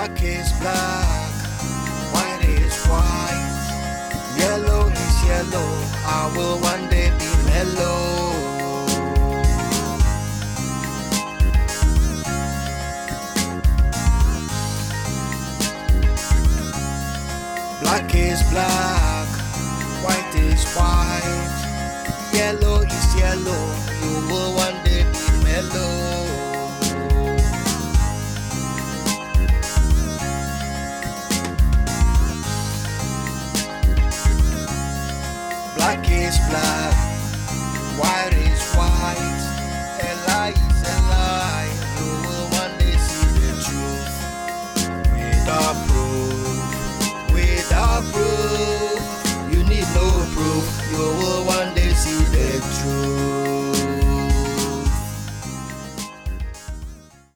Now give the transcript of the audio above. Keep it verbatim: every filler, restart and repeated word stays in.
Black is black, white is white, yellow is yellow. I will one day be mellow. Black is black,